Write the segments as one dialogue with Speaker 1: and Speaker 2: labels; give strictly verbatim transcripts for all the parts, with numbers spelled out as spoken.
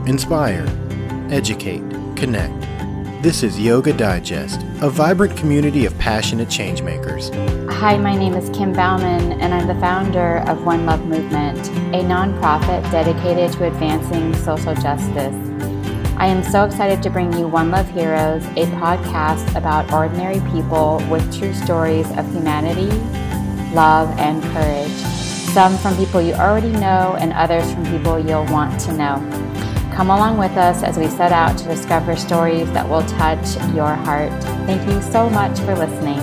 Speaker 1: inspire, educate, connect. This is Yoga Digest, a vibrant community of passionate changemakers.
Speaker 2: Hi, my name is Kim Bauman, and I'm the founder of One Love Movement, a nonprofit dedicated to advancing social justice. I am so excited to bring you One Love Heroes, a podcast about ordinary people with true stories of humanity, love, and courage. Some from people you already know, and others from people you'll want to know. Come along with us as we set out to discover stories that will touch your heart. Thank you so much for listening.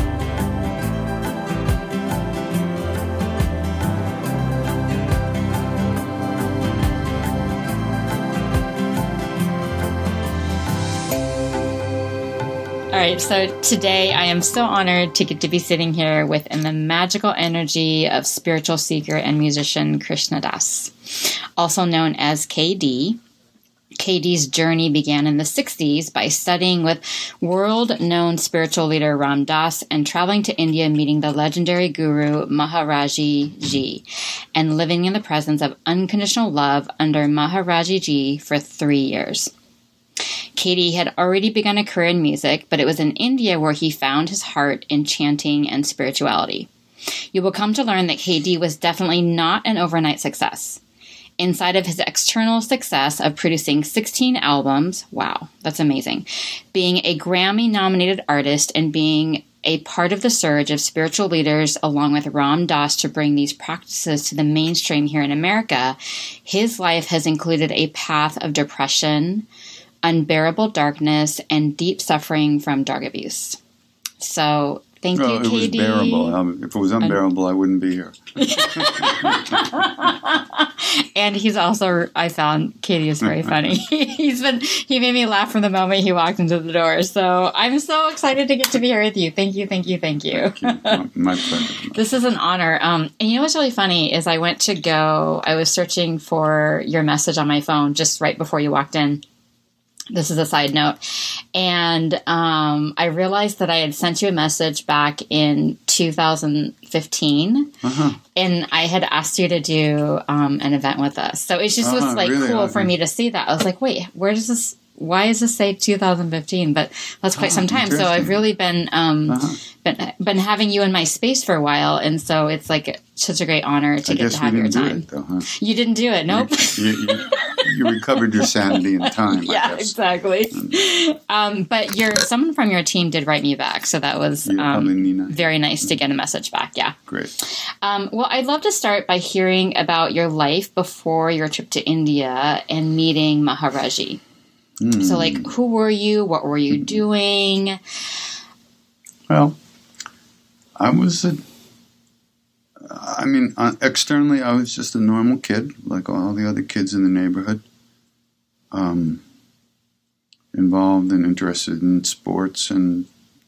Speaker 2: All right, so today I am so honored to get to be sitting here within the magical energy of spiritual seeker and musician Krishna Das, also known as K D. K D's journey began in the sixties by studying with world-known spiritual leader Ram Dass and traveling to India, meeting the legendary guru Maharaji Ji, and living in the presence of unconditional love under Maharaji Ji for three years. K D had already begun a career in music, but it was in India where he found his heart in chanting and spirituality. You will come to learn that K D was definitely not an overnight success. Inside of his external success of producing sixteen albums, wow, that's amazing, being a Grammy-nominated artist and being a part of the surge of spiritual leaders along with Ram Dass to bring these practices to the mainstream here in America, his life has included a path of depression, unbearable darkness, and deep suffering from drug abuse. So, thank
Speaker 3: well,
Speaker 2: you, K D.
Speaker 3: It was bearable. Um, if it was unbearable, I wouldn't be here.
Speaker 2: And he's also, I found, K D is very funny. He's been, he made me laugh from the moment he walked into the door. So, I'm so excited to get to be here with you. Thank you, thank you, thank you.
Speaker 3: Thank you. My, my pleasure.
Speaker 2: This is an honor. Um, and you know what's really funny is I went to go, I was searching for your message on my phone just right before you walked in. This is a side note. And um, I realized that I had sent you a message back in two thousand fifteen. Uh-huh. And I had asked you to do um, an event with us. So it just uh-huh, was like really? cool okay. for me to see that. I was like, wait, where does this, why does this say two thousand fifteen? But that's quite oh, some time. So I've really been, um, uh-huh. been been having you in my space for a while. And so it's like such a great honor to
Speaker 3: I
Speaker 2: get to have your time.
Speaker 3: Do it, though, huh?
Speaker 2: You didn't do it. Nope.
Speaker 3: You, you, you recovered your sanity in time.
Speaker 2: Yeah,
Speaker 3: I guess.
Speaker 2: exactly. Mm. Um, but your someone from your team did write me back, so that was um, very nice to get a message back. Yeah,
Speaker 3: great.
Speaker 2: Um, well, I'd love to start by hearing about your life before your trip to India and meeting Maharaji. Mm. So, like, who were you? What were you doing?
Speaker 3: Well, I was a. I mean, uh, externally, I was just a normal kid, like all the other kids in the neighborhood. Um, involved and interested in sports and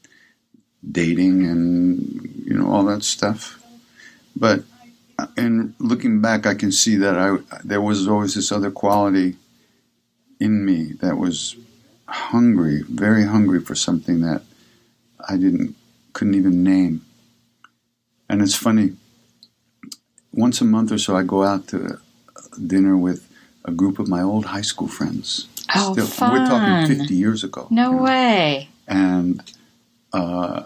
Speaker 3: dating and, you know, all that stuff. But in looking back, I can see that I there was always this other quality in me that was hungry, very hungry for something that I didn't, couldn't even name. And it's funny. Once a month or so, I go out to dinner with a group of my old high school friends.
Speaker 2: Oh,
Speaker 3: Still,
Speaker 2: fun.
Speaker 3: We're talking fifty years ago.
Speaker 2: No
Speaker 3: you know?
Speaker 2: way.
Speaker 3: And uh,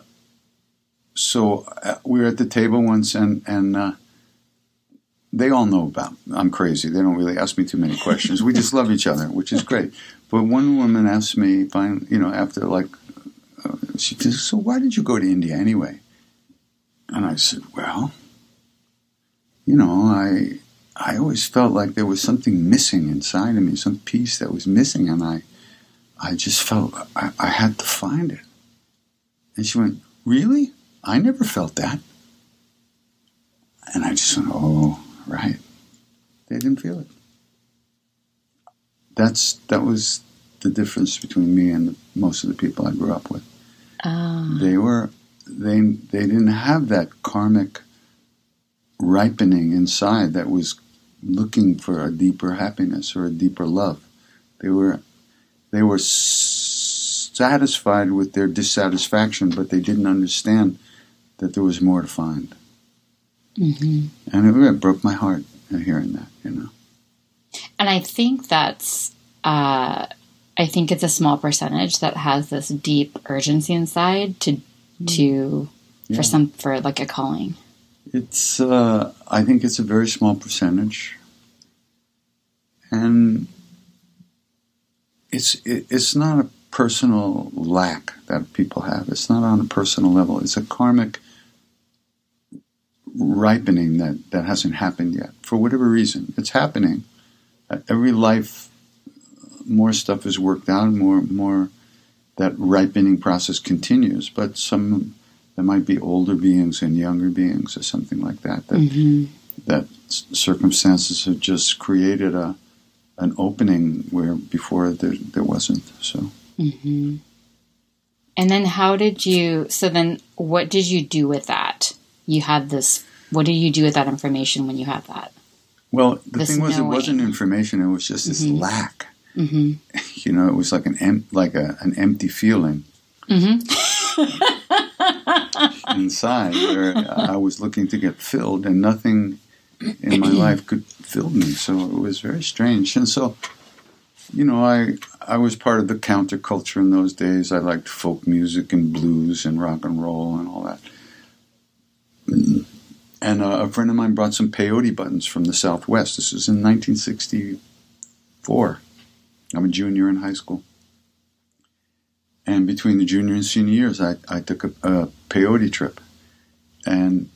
Speaker 3: so uh, we were at the table once, and, and uh, they all know about I'm crazy. They don't really ask me too many questions. We just love each other, which is great. But one woman asked me, fine, you know, after like, uh, she said, so why did you go to India anyway? And I said, well... You know, I I always felt like there was something missing inside of me, some piece that was missing, and I I just felt I, I had to find it. And she went, really? I never felt that. And I just went, oh, right. They didn't feel it. That's that was the difference between me and the, most of the people I grew up with. Oh. They were they they didn't have that karmic ripening inside that was looking for a deeper happiness or a deeper love. They were they were s- satisfied with their dissatisfaction, but they didn't understand that there was more to find. Mm-hmm. And it, it broke my heart hearing that, you know.
Speaker 2: And I think that's, uh, I think it's a small percentage that has this deep urgency inside to, to, yeah. for some, for like a calling.
Speaker 3: It's, uh, I think it's a very small percentage. And it's, it, it's not a personal lack that people have. It's not on a personal level. It's a karmic ripening that, that hasn't happened yet. For whatever reason, it's happening. Every life, more stuff is worked out, more more that ripening process continues. But some, there might be older beings and younger beings or something like that, that, mm-hmm. that circumstances have just created a an opening where before there, there wasn't. So.
Speaker 2: Mm-hmm. And then how did you, so then what did you do with that? You had this, what did you do with that information when you had that?
Speaker 3: Well, the
Speaker 2: this
Speaker 3: thing was,
Speaker 2: knowing.
Speaker 3: It wasn't information. It was just this mm-hmm. lack.
Speaker 2: Mm-hmm.
Speaker 3: You know, it was like an em- like a, an empty feeling
Speaker 2: mm-hmm.
Speaker 3: inside where I was looking to get filled, and nothing in my life could fill me. So it was very strange. And so, you know, I I was part of the counterculture in those days. I liked folk music and blues and rock and roll and all that. And uh, a friend of mine brought some peyote buttons from the Southwest. This was in nineteen sixty-four. I'm a junior in high school. And between the junior and senior years, I, I took a, a peyote trip. And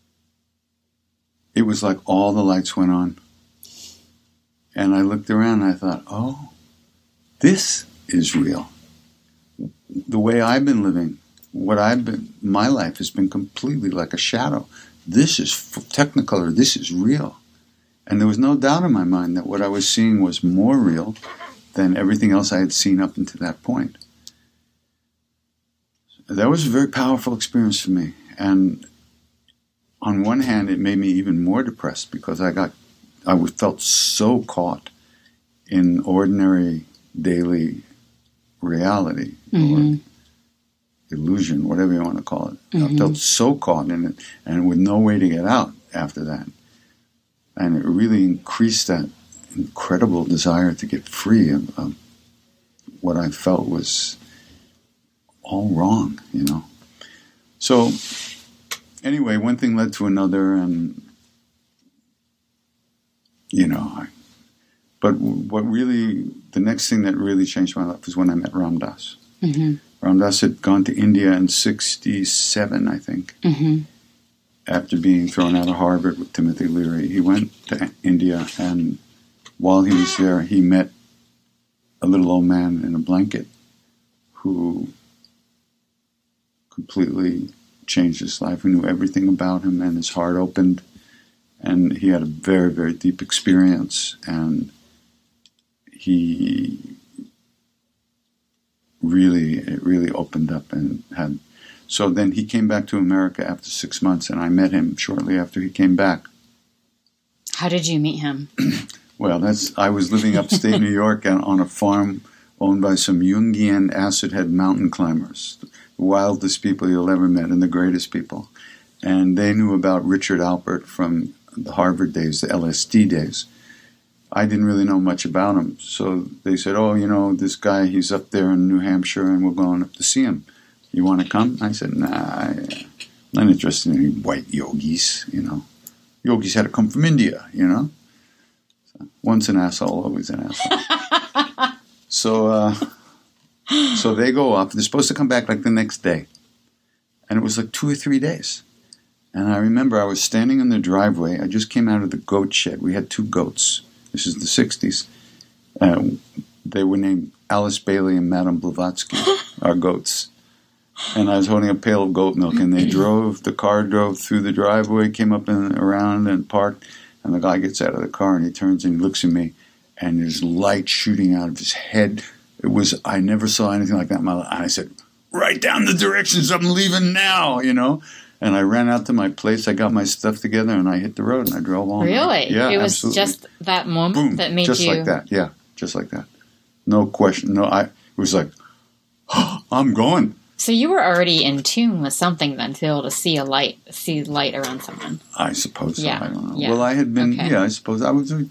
Speaker 3: it was like all the lights went on. And I looked around and I thought, oh, this is real. The way I've been living, what I've been, my life has been completely like a shadow. This is Technicolor. This is real. And there was no doubt in my mind that what I was seeing was more real than everything else I had seen up until that point. That was a very powerful experience for me. And on one hand, it made me even more depressed because I got, I felt so caught in ordinary daily reality mm-hmm. or illusion, whatever you want to call it. Mm-hmm. I felt so caught in it and with no way to get out after that. And it really increased that incredible desire to get free of, of what I felt was all wrong, you know. So anyway, one thing led to another, and you know, I, but what really, the next thing that really changed my life was when I met Ram Dass. Mm-hmm. Ram Dass had gone to India in sixty-seven, I think, mm-hmm. after being thrown out of Harvard with Timothy Leary. He went to India, and while he was there, he met a little old man in a blanket who completely changed his life. He knew everything about him, and his heart opened, and he had a very, very deep experience, and he really, it really opened up and had, so then he came back to America after six months, and I met him shortly after he came back.
Speaker 2: How did you meet him?
Speaker 3: Well, that's, I was living upstate New York and on a farm owned by some Jungian acid head mountain climbers, the wildest people you'll ever met and the greatest people. And they knew about Richard Alpert from the Harvard days, the L S D days. I didn't really know much about him. So they said, oh, you know, this guy, he's up there in New Hampshire and we're going up to see him. You want to come? I said, nah, I'm not interested in any white yogis, you know. Yogis had to come from India, you know. So, once an asshole, always an asshole. so, uh, so they go up. They're supposed to come back like the next day. And it was like two or three days. And I remember I was standing in the driveway. I just came out of the goat shed. We had two goats. This is the sixties. Uh, they were named Alice Bailey and Madame Blavatsky, our goats. And I was holding a pail of goat milk, and they drove, the car drove through the driveway, came up and around and parked, and the guy gets out of the car, and he turns and he looks at me, and there's light shooting out of his head. It was, I never saw anything like that in my life. And I said, write down the directions, I'm leaving now, you know. And I ran out to my place, I got my stuff together, and I hit the road, and I drove on.
Speaker 2: Really?
Speaker 3: Yeah,
Speaker 2: it was
Speaker 3: absolutely.
Speaker 2: Just that moment
Speaker 3: Boom,
Speaker 2: that made
Speaker 3: just
Speaker 2: you...
Speaker 3: Just like that, yeah, just like that. No question, no, I, it was like, oh, I'm going.
Speaker 2: So you were already in tune with something then to be able to see a light, see light around someone.
Speaker 3: I suppose
Speaker 2: yeah.
Speaker 3: so, I don't know.
Speaker 2: Yeah.
Speaker 3: Well, I had been,
Speaker 2: okay.
Speaker 3: yeah, I suppose I was,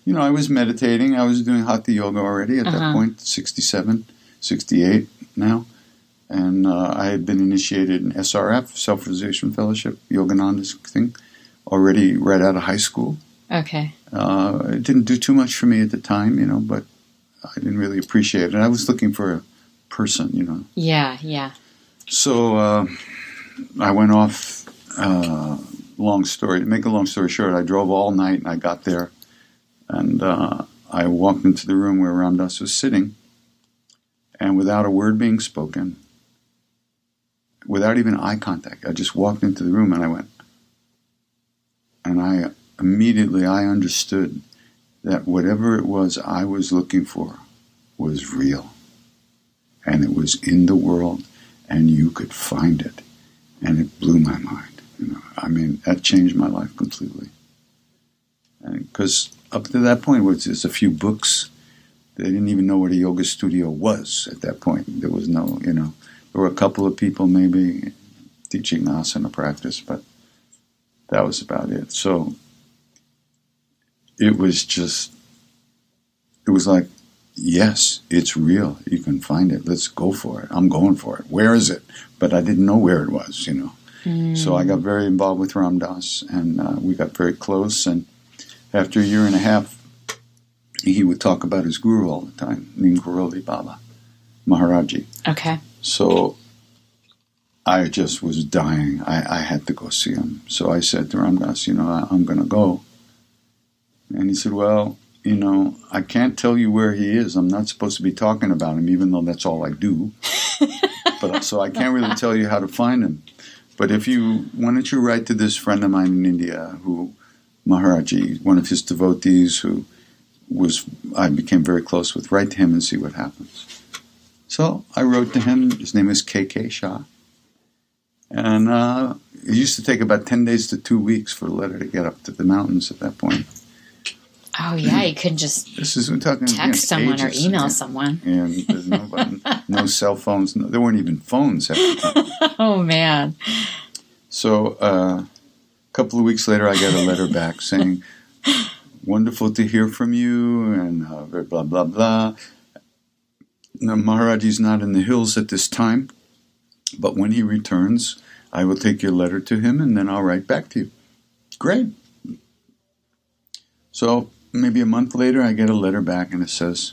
Speaker 3: you know, I was meditating. I was doing Hatha Yoga already at uh-huh. that point, sixty-seven, sixty-eight now. And uh, I had been initiated in S R F, Self-Realization Fellowship, Yogananda's thing, already right out of high school.
Speaker 2: Okay.
Speaker 3: Uh, it didn't do too much for me at the time, you know, but I didn't really appreciate it. I was looking for a person, you know.
Speaker 2: Yeah, yeah.
Speaker 3: So uh, I went off, uh, long story, to make a long story short, I drove all night and I got there and uh, I walked into the room where Ram Dass was sitting, and without a word being spoken, without even eye contact, I just walked into the room and I went, and I immediately I understood that whatever it was I was looking for was real. And it was in the world, and you could find it. And it blew my mind. You know, I mean, that changed my life completely. Because up to that point, it was just a few books. They didn't even know what a yoga studio was at that point. There was no, you know, there were a couple of people maybe teaching asana practice, but that was about it. So it was just, it was like, yes, it's real. You can find it. Let's go for it. I'm going for it. Where is it? But I didn't know where it was, you know. Mm. So I got very involved with Ram Dass, and uh, we got very close. And after a year and a half, he would talk about his guru all the time, Neem Karoli Baba, Maharaji.
Speaker 2: Okay.
Speaker 3: So I just was dying. I, I had to go see him. So I said to Ram Dass, you know, I, I'm going to go. And he said, well, you know, I can't tell you where he is. I'm not supposed to be talking about him, even though that's all I do. But so I can't really tell you how to find him. But if you, why don't you write to this friend of mine in India, who, Maharaji, one of his devotees, who was, I became very close with, write to him and see what happens. So I wrote to him. His name is K K Shah. And uh, it used to take about ten days to two weeks for the letter to get up to the mountains at that point.
Speaker 2: Oh, yeah, you could just
Speaker 3: this is, we're talking,
Speaker 2: text
Speaker 3: you know,
Speaker 2: someone
Speaker 3: ages,
Speaker 2: or email
Speaker 3: yeah.
Speaker 2: someone.
Speaker 3: And there's no, button, no cell phones. No, there weren't even phones at the time.
Speaker 2: Oh, man.
Speaker 3: So uh, a couple of weeks later, I got a letter back saying, wonderful to hear from you, and uh, blah, blah, blah. Now, Maharaji's not in the hills at this time, but when he returns, I will take your letter to him, and then I'll write back to you. Great. So maybe a month later, I get a letter back, and it says,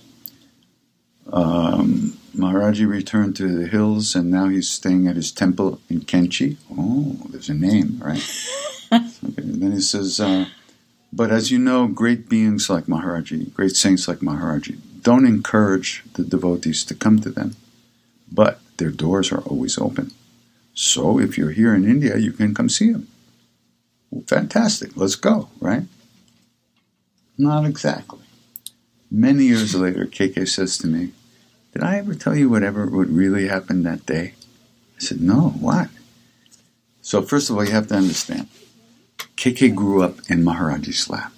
Speaker 3: um, Maharaji returned to the hills, and now he's staying at his temple in Kenchi. Oh, there's a name, right? Okay. And then he says, uh, but as you know, great beings like Maharaji, great saints like Maharaji, don't encourage the devotees to come to them, but their doors are always open. So if you're here in India, you can come see him. Well, fantastic. Let's go, right? Not exactly. Many years later, K K says to me, did I ever tell you whatever what really happened that day? I said, no, what? So first of all, you have to understand, K K grew up in Maharaji's lap.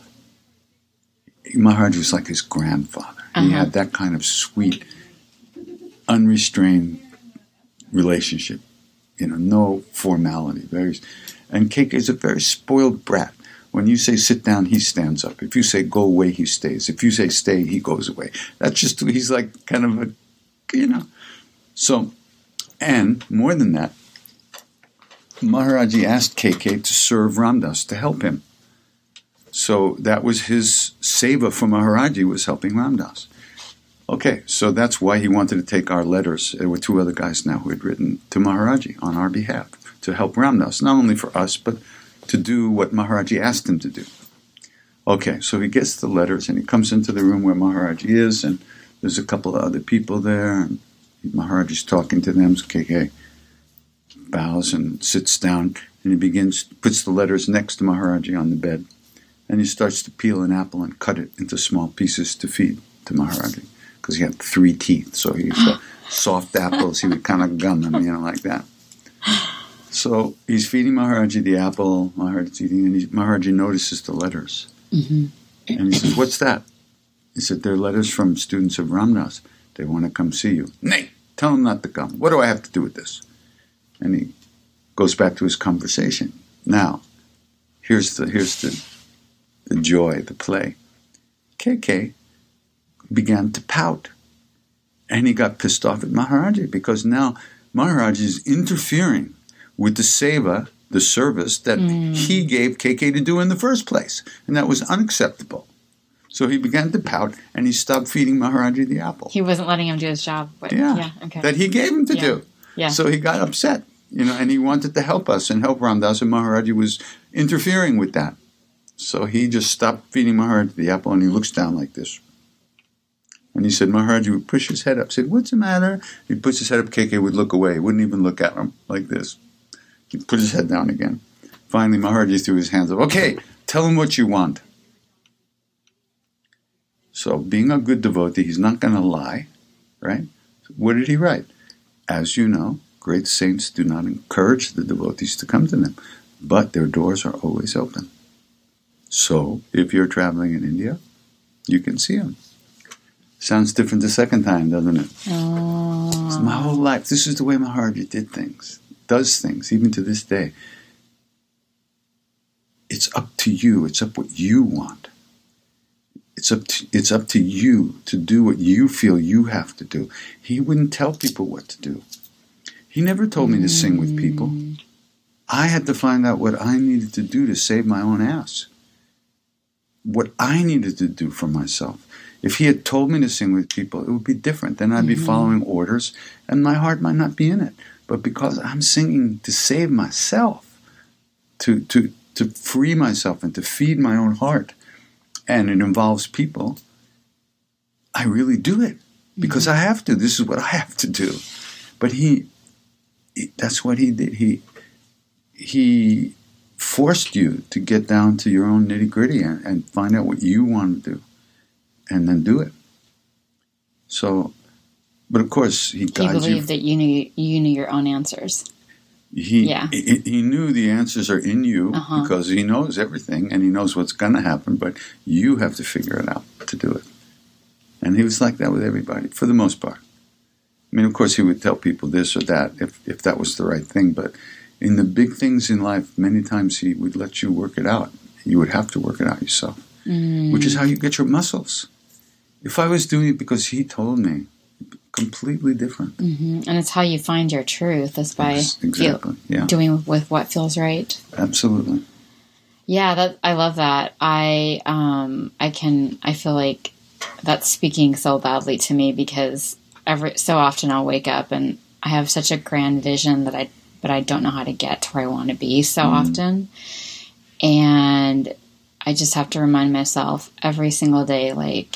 Speaker 3: Maharaji was like his grandfather. Uh-huh. He had that kind of sweet, unrestrained relationship. You know, no formality. Very, and K K is a very spoiled brat. When you say sit down, he stands up. If you say go away, he stays. If you say stay, he goes away. That's just, he's like kind of a, you know. So, and more than that, Maharaji asked K K to serve Ram Dass, to help him. So that was his seva for Maharaji, was helping Ram Dass. Okay, so that's why he wanted to take our letters. There were two other guys now who had written to Maharaji on our behalf to help Ram Dass, not only for us, but to do what Maharaji asked him to do. Okay, so he gets the letters and he comes into the room where Maharaji is, and there's a couple of other people there, and Maharaji's talking to them. So K K bows and sits down, and he begins, puts the letters next to Maharaji on the bed, and he starts to peel an apple and cut it into small pieces to feed to Maharaji, because he had three teeth, so he used to, soft apples, he would kind of gum them, you know, like that. So he's feeding Maharaji the apple, Maharaji's eating, and he, Maharaji notices the letters. Mm-hmm. And he says, what's that? He said, they're letters from students of Ram Dass. They want to come see you. Nay, tell them not to come. What do I have to do with this? And he goes back to his conversation. Now, here's the here's the, the joy, the play. K K began to pout. And he got pissed off at Maharaji because now Maharaji is interfering with the seva, the service that mm. he gave K K to do in the first place. And that was unacceptable. So he began to pout, and he stopped feeding Maharaji the apple.
Speaker 2: He wasn't letting him do his job. But,
Speaker 3: yeah,
Speaker 2: yeah okay.
Speaker 3: that he gave him to
Speaker 2: yeah.
Speaker 3: do.
Speaker 2: Yeah.
Speaker 3: So he got upset, you know, and he wanted to help us and help Ram Das, and Maharaji was interfering with that. So he just stopped feeding Maharaji the apple, and he looks down like this. And he said, Maharaji would push his head up, said, what's the matter? He'd push his head up, K K would look away. He wouldn't even look at him like this. He'd put his head down again. Finally, Maharaji threw his hands up. Okay, tell him what you want. So being a good devotee, he's not going to lie, right? What did he write? As you know, great saints do not encourage the devotees to come to them, but their doors are always open. So if you're traveling in India, you can see them. Sounds different the second time, doesn't it?
Speaker 2: Oh.
Speaker 3: So my whole life, this is the way Maharaji did things, does things, even to this day. It's up to you. It's up what you want. It's up to, it's up to you to do what you feel you have to do. He wouldn't tell people what to do. He never told me to sing with people. I had to find out what I needed to do to save my own ass. What I needed to do for myself. If he had told me to sing with people, it would be different. Then I'd mm-hmm. be following orders, and my heart might not be in it. But because I'm singing to save myself, to to to free myself and to feed my own heart, and it involves people, I really do it because mm-hmm. I have to. This is what I have to do. But he, he that's what he did. He he forced you to get down to your own nitty-gritty and, and find out what you want to do and then do it. So, but of course, he guides you.
Speaker 2: He believed that you knew, you knew your own answers.
Speaker 3: He,
Speaker 2: yeah.
Speaker 3: he he knew the answers are in you uh-huh. because he knows everything and he knows what's going to happen, but you have to figure it out to do it. And he was like that with everybody, for the most part. I mean, of course, he would tell people this or that if, if that was the right thing, but in the big things in life, many times he would let you work it out. You would have to work it out yourself, mm. which is how you get your muscles. If I was doing it because he told me, completely different.
Speaker 2: Mm-hmm. And it's how you find your truth, is by
Speaker 3: yes, exactly.
Speaker 2: feel,
Speaker 3: yeah.
Speaker 2: doing with what feels right.
Speaker 3: Absolutely.
Speaker 2: Yeah, that I love that. I um I can I feel like that's speaking so loudly to me because every so often I'll wake up and I have such a grand vision that I but I don't know how to get to where I want to be so mm. often. And I just have to remind myself every single day, like,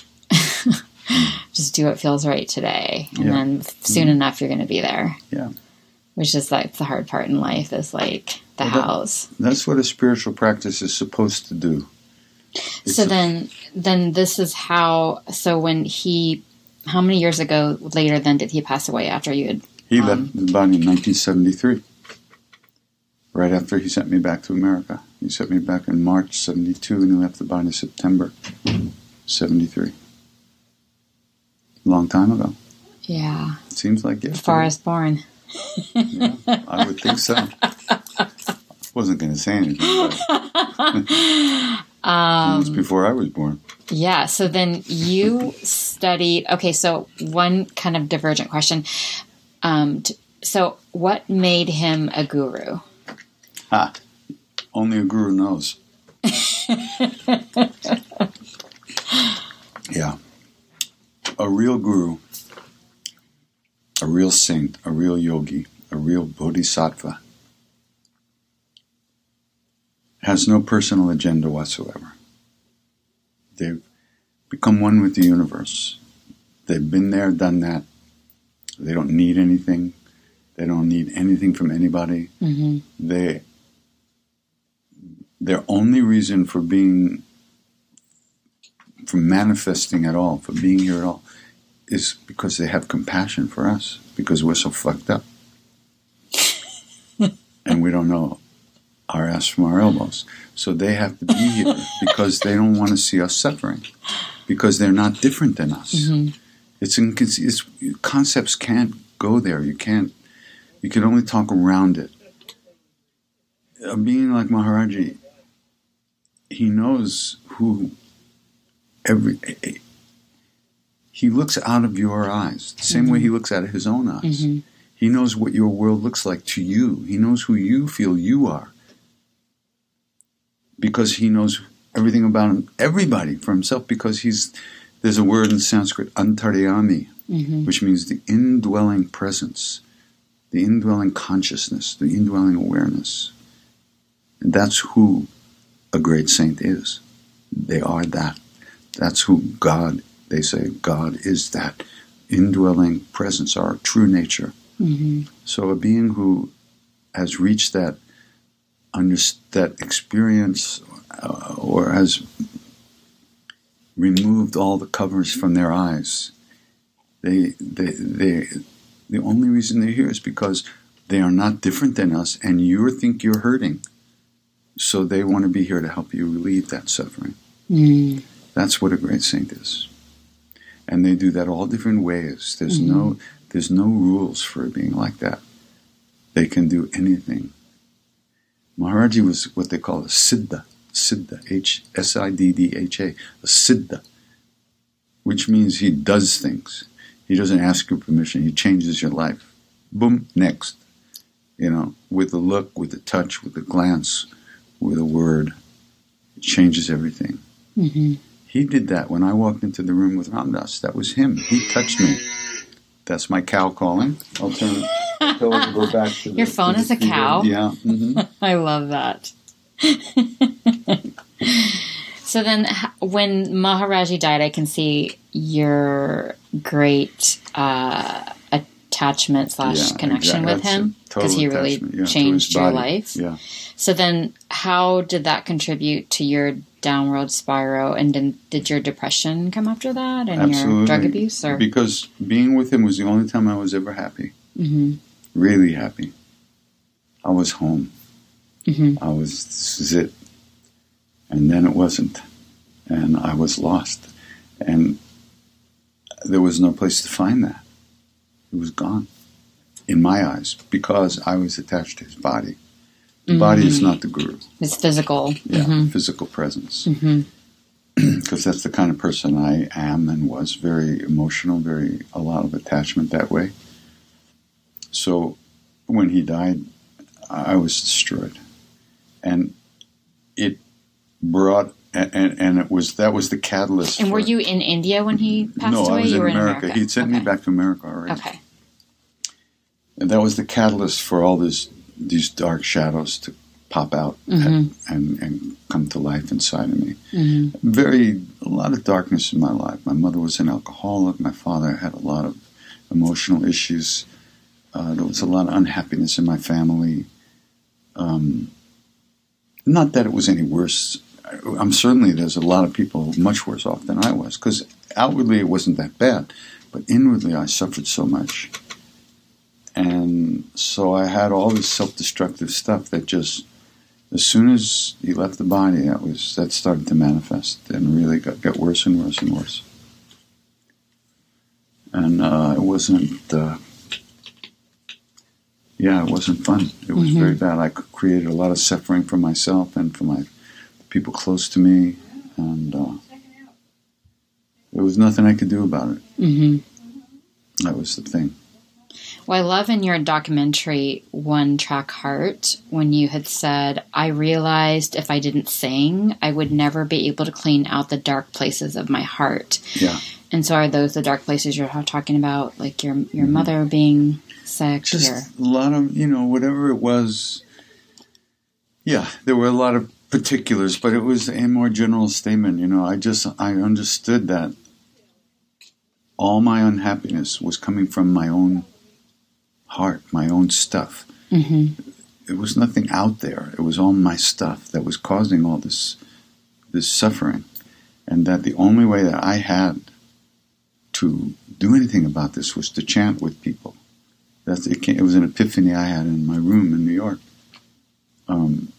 Speaker 2: just do what feels right today. And yeah. then soon mm. enough, you're going to be there.
Speaker 3: Yeah.
Speaker 2: Which is like the hard part in life is like the well, house.
Speaker 3: That, that's what a spiritual practice is supposed to do. It's
Speaker 2: so
Speaker 3: a,
Speaker 2: then, then this is how, so when he, how many years ago later then did he pass away after you had?
Speaker 3: He
Speaker 2: um,
Speaker 3: left the body in nineteen seventy-three. Right after he sent me back to America. He sent me back in March seventy-two and he left the body in September seventy-three. Long time ago.
Speaker 2: Yeah.
Speaker 3: Seems like yesterday.
Speaker 2: Before I was born.
Speaker 3: Yeah, I would think so. Wasn't going to say anything, but um, it was before I was born.
Speaker 2: Yeah, so then you studied... Okay, so one kind of divergent question. Um, t- so what made him a guru?
Speaker 3: Ha! Only a guru knows. Yeah. A real guru, a real saint, a real yogi, a real bodhisattva has no personal agenda whatsoever. They've become one with the universe. They've been there, done that. They don't need anything. They don't need anything from anybody. Mm-hmm. They, their only reason for being, for manifesting at all, for being here at all, is because they have compassion for us, because we're so fucked up. And we don't know our ass from our elbows. So they have to be here because they don't want to see us suffering, because they're not different than us. Mm-hmm. It's, inconce- it's concepts can't go there. You can't. You can only talk around it. A being like Maharaji, he knows who every. He looks out of your eyes the same mm-hmm. way he looks out of his own eyes. Mm-hmm. He knows what your world looks like to you. He knows who you feel you are. Because he knows everything about him, everybody for himself, because he's, there's a word in Sanskrit, antaryami, mm-hmm. which means the indwelling presence, the indwelling consciousness, the indwelling awareness. And that's who a great saint is. They are that. That's who God, they say, God is that indwelling presence, our true nature. Mm-hmm. So a being who has reached that under, that experience uh, or has removed all the covers from their eyes, they, they, they, the only reason they're here is because they are not different than us, and you think you're hurting. So they want to be here to help you relieve that suffering. Mm. That's what a great saint is. And they do that all different ways. There's mm-hmm. no there's no rules for being like that. They can do anything. Maharaji was what they call a siddha. Siddha, H S I D D H A, a siddha, which means he does things. He doesn't ask your permission. He changes your life. Boom, next. You know, with a look, with a touch, with a glance, with a word. It changes everything. Mm-hmm. He did that when I walked into the room with Ram Dass. That was him. He touched me. That's my cow calling. I'll turn it. Tell her to go back to the,
Speaker 2: your phone
Speaker 3: to
Speaker 2: is a cow?
Speaker 3: Yeah. Mm-hmm.
Speaker 2: I love that. So then when Maharaji died, I can see your great uh, attachment slash
Speaker 3: yeah,
Speaker 2: connection
Speaker 3: exactly.
Speaker 2: with him, because he really
Speaker 3: yeah,
Speaker 2: changed your life.
Speaker 3: Yeah.
Speaker 2: So then how did that contribute to your downward spiral, and then did your depression come after that, and
Speaker 3: Absolutely.
Speaker 2: your drug abuse? Or?
Speaker 3: Because being with him was the only time I was ever happy. Mm-hmm. Really happy. I was home. Mm-hmm. I was, this is it. And then it wasn't. And I was lost. And there was no place to find that. It was gone. In my eyes. Because I was attached to his body. The mm-hmm. body is not the guru.
Speaker 2: It's physical.
Speaker 3: Yeah,
Speaker 2: mm-hmm.
Speaker 3: physical presence. Because mm-hmm. that's the kind of person I am and was. Very emotional, very a lot of attachment that way. So when he died, I was destroyed. And it brought, and, and it was, that was the catalyst.
Speaker 2: And
Speaker 3: for,
Speaker 2: were you in India when he passed
Speaker 3: no,
Speaker 2: away?
Speaker 3: No, I was
Speaker 2: you
Speaker 3: in
Speaker 2: were
Speaker 3: America.
Speaker 2: in America.
Speaker 3: He'd sent
Speaker 2: okay.
Speaker 3: me back to America already.
Speaker 2: Okay.
Speaker 3: And that was the catalyst for all this, these dark shadows to pop out mm-hmm. and, and, and come to life inside of me. Mm-hmm. Very, a lot of darkness in my life. My mother was an alcoholic. My father had a lot of emotional issues. Uh, there was a lot of unhappiness in my family. Um, not that it was any worse. I'm certainly, there's a lot of people much worse off than I was, because outwardly it wasn't that bad, but inwardly I suffered so much. And so I had all this self-destructive stuff that just, as soon as he left the body, that was that started to manifest and really got, got worse and worse and worse. And uh, it wasn't, uh, yeah, it wasn't fun. It was mm-hmm. very bad. I created a lot of suffering for myself and for my people close to me, and uh, there was nothing I could do about it. Mm-hmm. That was the thing.
Speaker 2: Well, I love in your documentary, One Track Heart, when you had said, I realized if I didn't sing, I would never be able to clean out the dark places of my heart.
Speaker 3: Yeah.
Speaker 2: And so are those the dark places you're talking about, like your your mm-hmm. mother being sick?
Speaker 3: Just
Speaker 2: or?
Speaker 3: a lot of, you know, whatever it was. Yeah, there were a lot of particulars, but it was a more general statement. You know, I just, I understood that all my unhappiness was coming from my own heart, my own stuff. Mm-hmm. It was nothing out there. It was all my stuff that was causing all this this suffering. And that the only way that I had to do anything about this was to chant with people. That's, it, came, it was an epiphany I had in my room in New York. Um,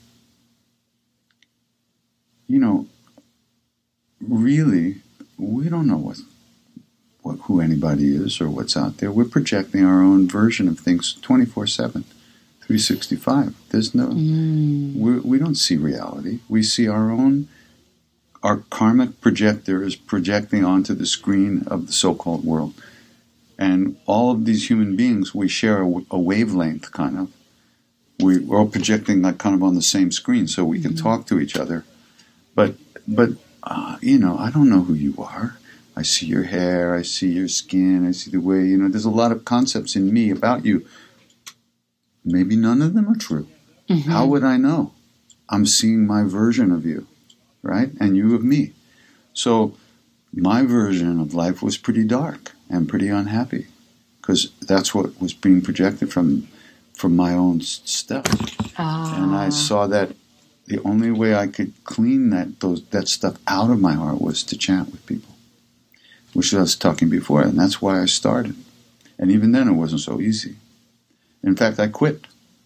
Speaker 3: you know, really, we don't know what What, who anybody is or what's out there. We're projecting our own version of things twenty-four seven, three sixty-five. There's no, mm. we we don't see reality. We see our own, our karmic projector is projecting onto the screen of the so-called world. And all of these human beings, we share a, a wavelength, kind of. We, we're all projecting like kind of on the same screen so we can mm-hmm. talk to each other. But, but uh, you know, I don't know who you are. I see your hair, I see your skin, I see the way, you know, there's a lot of concepts in me about you. Maybe none of them are true. Mm-hmm. How would I know? I'm seeing my version of you, right? And you of me. So my version of life was pretty dark and pretty unhappy because that's what was being projected from from my own stuff. Ah. And I saw that the only way I could clean that those that stuff out of my heart was to chant with people, which I was talking before, and that's why I started. And even then it wasn't so easy. In fact, I quit.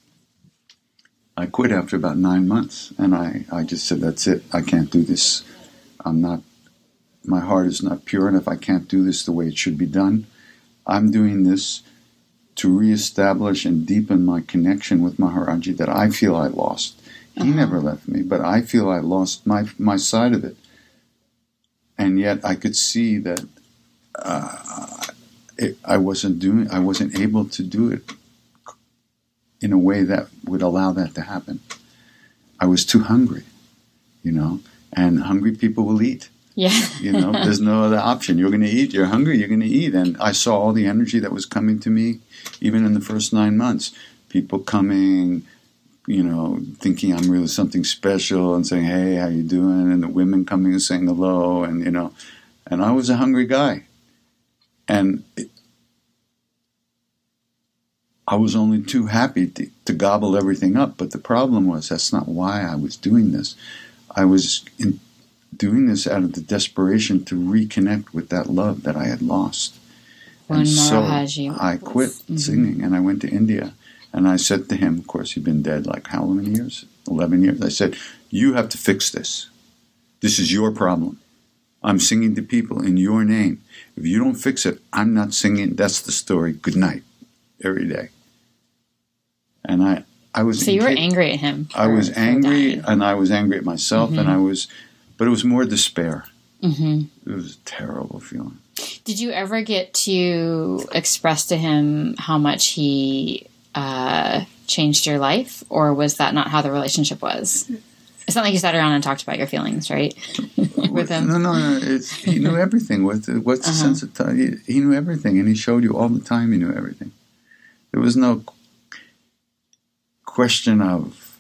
Speaker 3: I quit after about nine months, and I, I just said, that's it. I can't do this. I'm not, my heart is not pure enough. I can't do this the way it should be done. I'm doing this to reestablish and deepen my connection with Maharaji that I feel I lost. He uh-huh. never left me, but I feel I lost my my side of it. And yet I could see that uh, it, I wasn't doing, I wasn't able to do it in a way that would allow that to happen. I was too hungry, you know, and hungry people will eat.
Speaker 2: Yeah.
Speaker 3: You know, there's no other option. You're going to eat. You're hungry. You're going to eat. And I saw all the energy that was coming to me, even in the first nine months. People coming, you know, thinking I'm really something special and saying, hey, how you doing? And the women coming and saying hello. And, you know, and I was a hungry guy. And it, I was only too happy to, to gobble everything up. But the problem was that's not why I was doing this. I was in, doing this out of the desperation to reconnect with that love that I had lost.
Speaker 2: When
Speaker 3: and so
Speaker 2: Maharaji
Speaker 3: I quit mm-hmm. singing and I went to India. And I said to him, of course, he'd been dead like how many years? eleven years. I said, you have to fix this. This is your problem. I'm singing to people in your name. If you don't fix it, I'm not singing. That's the story. Good night. Every day. And I, I was...
Speaker 2: So you were angry at him. For,
Speaker 3: I was angry, and I was angry at myself, mm-hmm. and I was... But it was more despair. Mm-hmm. It was a terrible feeling.
Speaker 2: Did you ever get to express to him how much he uh, changed your life? Or was that not how the relationship was? It's not like you sat around and talked about your feelings, right? With him?
Speaker 3: No, no, no. It's, he knew everything. What's the, what's the uh-huh. sense of time? He, he knew everything, and he showed you all the time he knew everything. There was no question of...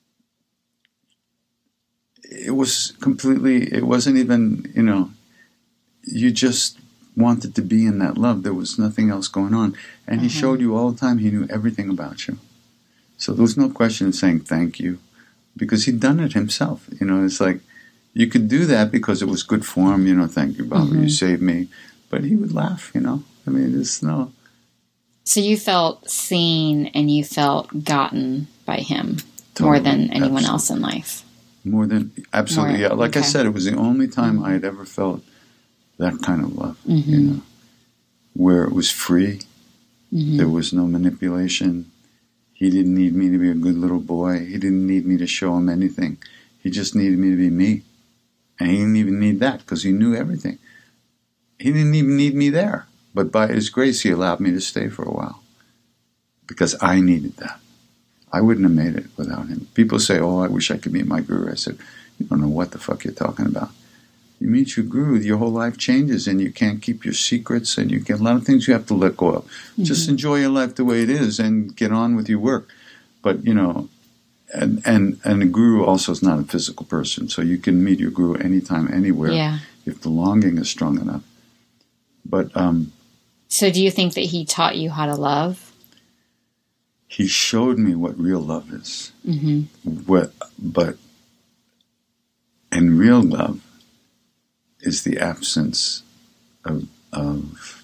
Speaker 3: It was completely... It wasn't even, you know... You just wanted to be in that love. There was nothing else going on. And he uh-huh. showed you all the time. He knew everything about you. So there was no question of saying thank you. Because he'd done it himself. You know, it's like... You could do that because it was good form. You know, thank you, Baba. Mm-hmm. You saved me. But he would laugh, you know. I mean, there's no...
Speaker 2: So you felt seen and you felt gotten by him totally, more than anyone absolutely. else in life.
Speaker 3: More than, absolutely, more, yeah. Like okay. I said, it was the only time
Speaker 2: mm-hmm.
Speaker 3: I had ever felt that kind of love, mm-hmm. you know, where it was free. Mm-hmm. There was no manipulation. He didn't need me to be a good little boy. He didn't need me to show him anything. He just needed me to be me. And he didn't even need that because he knew everything. He didn't even need me there. But by his grace, he allowed me to stay for a while because I needed that. I wouldn't have made it without him. People say, oh, I wish I could meet my guru. I said, you don't know what the fuck you're talking about. You meet your guru, your whole life changes and you can't keep your secrets and you get a lot of things you have to let go of. Mm-hmm. Just enjoy your life the way it is and get on with your work. But, you know, and, and, and a guru also is not a physical person. So you can meet your guru anytime, anywhere
Speaker 2: yeah.
Speaker 3: if the longing is strong enough. But... um
Speaker 2: So do you think that he taught you how to love?
Speaker 3: He showed me what real love is.
Speaker 2: Mm-hmm.
Speaker 3: What, but, and real love is the absence of, of,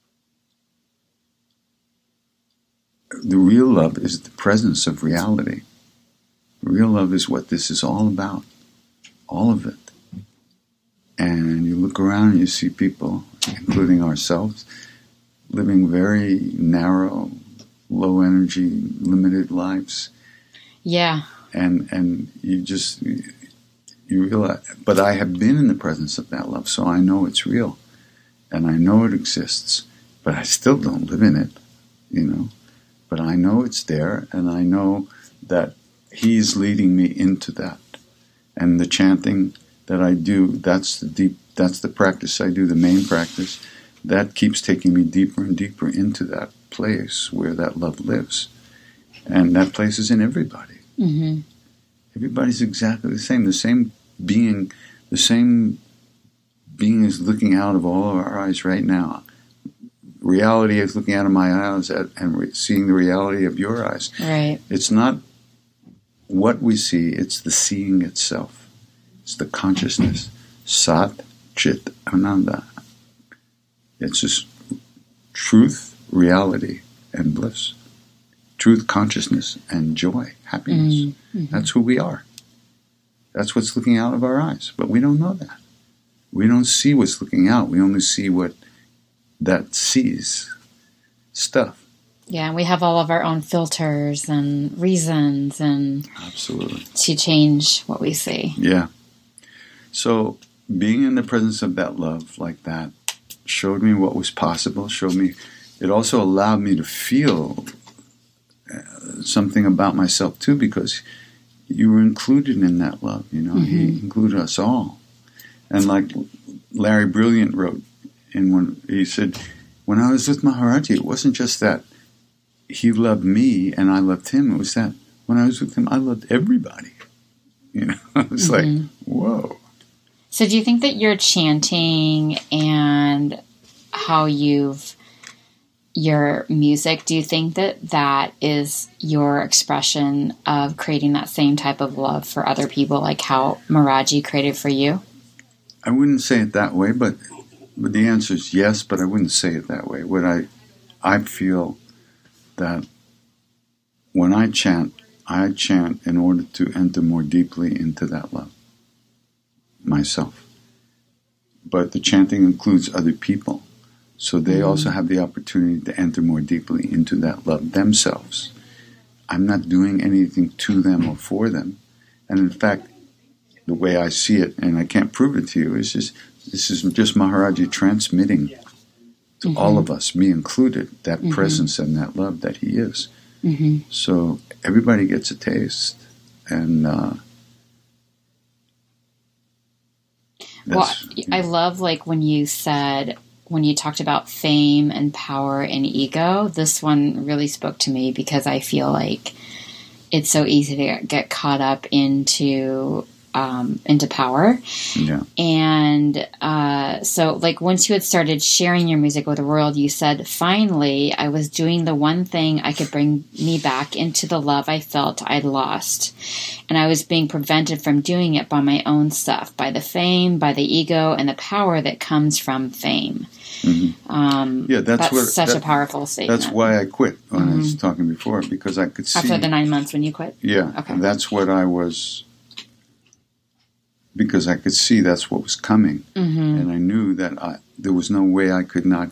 Speaker 3: the real love is the presence of reality. Real love is what this is all about. All of it. And you look around and you see people, including ourselves, living very narrow, low energy, limited lives.
Speaker 2: Yeah.
Speaker 3: And and you just you realize, but I have been in the presence of that love, so I know it's real, and I know it exists, but I still don't live in it, you know. But I know it's there, and I know that He's leading me into that. And the chanting that I do, that's the deep, that's the practice I do, the main practice. That keeps taking me deeper and deeper into that place where that love lives. And that place is in everybody.
Speaker 2: Mm-hmm.
Speaker 3: Everybody's exactly the same. The same being, the same being is looking out of all of our eyes right now. Reality is looking out of my eyes at, and re- seeing the reality of your eyes.
Speaker 2: Right.
Speaker 3: It's not what we see, it's the seeing itself. It's the consciousness. Sat, Chit, Ananda. It's just truth, reality, and bliss. Truth, consciousness, and joy, happiness. Mm-hmm. That's who we are. That's what's looking out of our eyes. But we don't know that. We don't see what's looking out. We only see what that sees stuff.
Speaker 2: Yeah, we have all of our own filters and reasons and
Speaker 3: absolutely
Speaker 2: to change what we see.
Speaker 3: Yeah. So being in the presence of that love like that showed me what was possible, showed me, it also allowed me to feel uh, something about myself too, because you were included in that love, you know, mm-hmm. He included us all. And like Larry Brilliant wrote in one, he said, when I was with Maharaji, it wasn't just that he loved me and I loved him. It was that when I was with him, I loved everybody. You know, it was mm-hmm. like, whoa.
Speaker 2: So do you think that your chanting and how you've, your music, do you think that that is your expression of creating that same type of love for other people, like how Maharaji created for you?
Speaker 3: I wouldn't say it that way, but, but the answer is yes, but I wouldn't say it that way. What I, I feel that when I chant, I chant in order to enter more deeply into that love, myself. But the chanting includes other people, so they mm-hmm. also have the opportunity to enter more deeply into that love themselves. I'm not doing anything to them or for them. And in fact, the way I see it, and I can't prove it to you, is just, this is just Maharaji transmitting to mm-hmm. all of us, me included, that mm-hmm. presence and that love that he is.
Speaker 2: Mm-hmm.
Speaker 3: So everybody gets a taste. And uh,
Speaker 2: well, I love like when you said, when you talked about fame and power and ego, this one really spoke to me because I feel like it's so easy to get caught up into Um, into power.
Speaker 3: Yeah.
Speaker 2: And uh, so like once you had started sharing your music with the world, you said, finally, I was doing the one thing I could bring me back into the love I felt I'd lost. And I was being prevented from doing it by my own stuff, by the fame, by the ego, and the power that comes from fame.
Speaker 3: Mm-hmm.
Speaker 2: Um,
Speaker 3: yeah, that's,
Speaker 2: that's
Speaker 3: what,
Speaker 2: such
Speaker 3: that,
Speaker 2: a powerful statement.
Speaker 3: That's why I quit when
Speaker 2: mm-hmm.
Speaker 3: I was talking before, because I could see...
Speaker 2: After the nine months when you quit?
Speaker 3: Yeah,
Speaker 2: okay.
Speaker 3: That's what I was... Because I could see that's what was coming.
Speaker 2: Mm-hmm.
Speaker 3: And I knew that I, there was no way I could not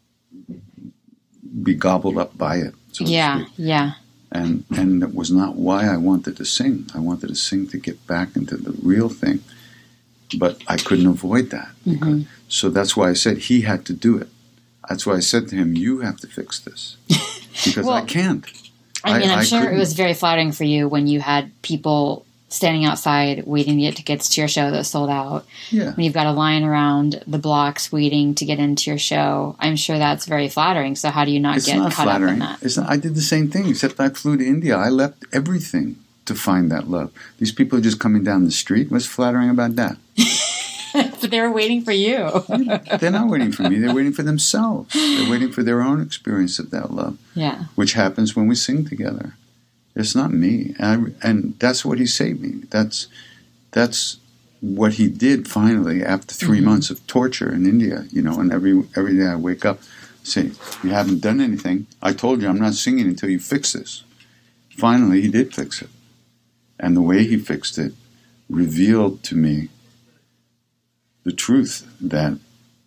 Speaker 3: be gobbled up by it. So
Speaker 2: yeah, yeah.
Speaker 3: And and it was not why I wanted to sing. I wanted to sing to get back into the real thing. But I couldn't avoid that. Because, mm-hmm. So that's why I said he had to do it. That's why I said to him, you have to fix this. Because well, I can't.
Speaker 2: I mean, I'm
Speaker 3: I, I
Speaker 2: sure
Speaker 3: couldn't.
Speaker 2: It was very flattering for you when you had people standing outside waiting to get tickets to your show that sold out.
Speaker 3: Yeah.
Speaker 2: When you've got a line around the blocks waiting to get into your show, I'm sure that's very flattering. So how do you not
Speaker 3: it's
Speaker 2: get
Speaker 3: not
Speaker 2: caught
Speaker 3: flattering.
Speaker 2: up in that?
Speaker 3: It's not, I did the same thing, except I flew to India. I left everything to find that love. These people are just coming down the street. What's flattering about that?
Speaker 2: But they were waiting for you.
Speaker 3: They're not waiting for me. They're waiting for themselves. They're waiting for their own experience of that love.
Speaker 2: Yeah.
Speaker 3: Which happens when we sing together. It's not me, and, I, and that's what he saved me. That's that's what he did finally after three mm-hmm. months of torture in India. You know, and every every day I wake up, say, "You haven't done anything. I told you I'm not singing until you fix this." Finally, he did fix it, and the way he fixed it revealed to me the truth that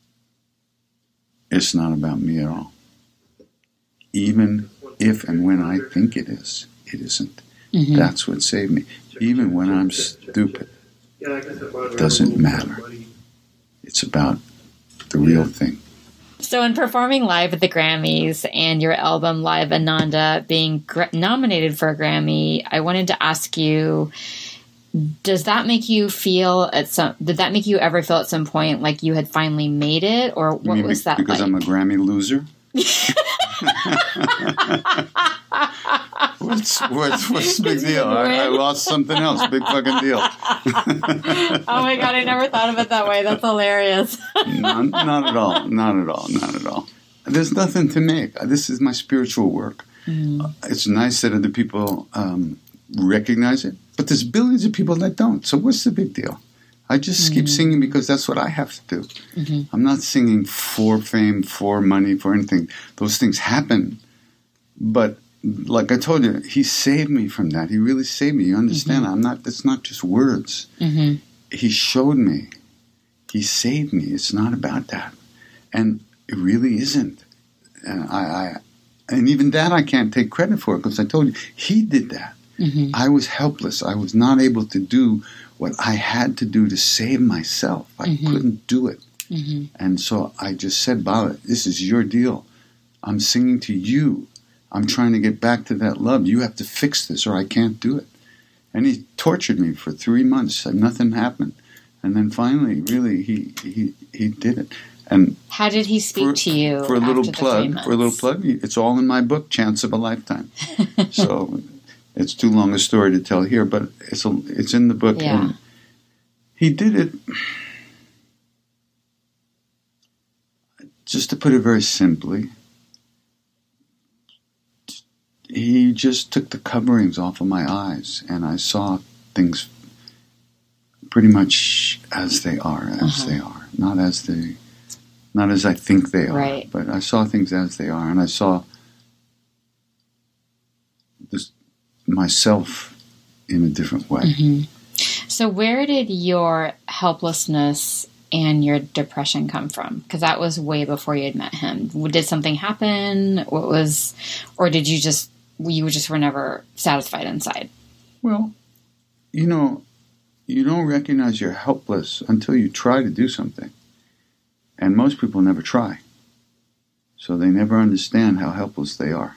Speaker 3: it's not about me at all, even if and when I think it is. It isn't. Mm-hmm. That's what saved me. Even when I'm stupid, doesn't matter. It's about the real thing.
Speaker 2: So in performing live at the Grammys and your album Live Ananda being gr- nominated for a Grammy, I wanted to ask you, does that make you feel at some, did that make you ever feel at some point like you had finally made it, or what
Speaker 3: You mean
Speaker 2: was that
Speaker 3: because
Speaker 2: like?
Speaker 3: I'm a Grammy loser? what's, what's, what's the big deal? I, I lost something else. Big fucking deal.
Speaker 2: Oh my God, I never thought of it that way. That's hilarious.
Speaker 3: not, not at all. Not at all. Not at all. There's nothing to make. This is my spiritual work. Mm. Uh, it's nice that other people um, recognize it, but there's billions of people that don't. So what's the big deal? I just mm-hmm. keep singing because that's what I have to do. Mm-hmm. I'm not singing for fame, for money, for anything. Those things happen. But like I told you, he saved me from that. He really saved me. You understand? Mm-hmm. I'm not. It's not just words. Mm-hmm. He showed me. He saved me. It's not about that. And it really isn't. And I, I and even that I can't take credit for because I told you, he did that. Mm-hmm. I was helpless. I was not able to do what I had to do to save myself. I mm-hmm. couldn't do it. Mm-hmm. And so I just said, Baba, this is your deal. I'm singing to you. I'm trying to get back to that love. You have to fix this or I can't do it. And he tortured me for three months and nothing happened. And then finally, really, he he, he did it. And
Speaker 2: how did he speak
Speaker 3: for,
Speaker 2: to you?
Speaker 3: For a little plug, for a little plug, it's all in my book, Chance of a Lifetime. So it's too long a story to tell here, but it's a, it's in the book.
Speaker 2: Yeah.
Speaker 3: And he did it, just to put it very simply, he just took the coverings off of my eyes, and I saw things pretty much as they are, as uh-huh. they are, not as they, not as I think they are,
Speaker 2: right.
Speaker 3: but I saw things as they are, and I saw this myself in a different way.
Speaker 2: Mm-hmm. So where did your helplessness and your depression come from? Because that was way before you had met him. Did something happen? What was, or did you just, you just were never satisfied inside?
Speaker 3: Well, you know, you don't recognize you're helpless until you try to do something. And most people never try. So they never understand how helpless they are.